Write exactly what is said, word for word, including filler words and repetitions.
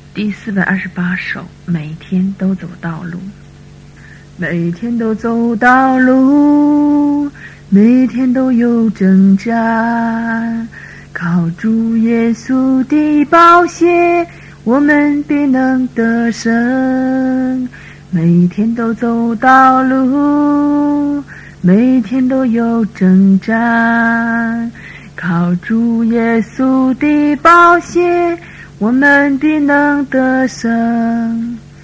第四百二十八首，每天都走道路。每天都走道路，每天都有征战，靠主耶稣的宝血，我们必能得胜。每天都走道路，每天都有征战，靠主耶稣的宝血，我们必能得胜。